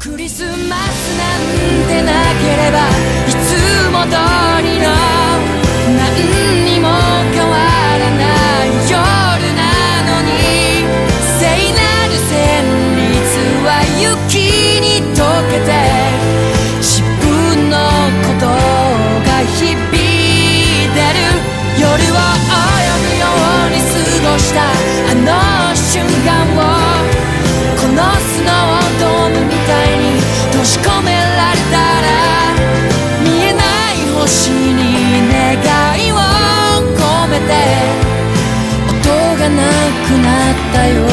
クリスマスなんてなければいつも通りの何にも変わらない夜なのに、聖なる旋律は雪に溶けて自分のことが響いてる。夜を泳ぐように過ごしたあの瞬間をこのスノードームみたいに閉じ込められたら、見えない星に願いを込めて音がなくなったよ。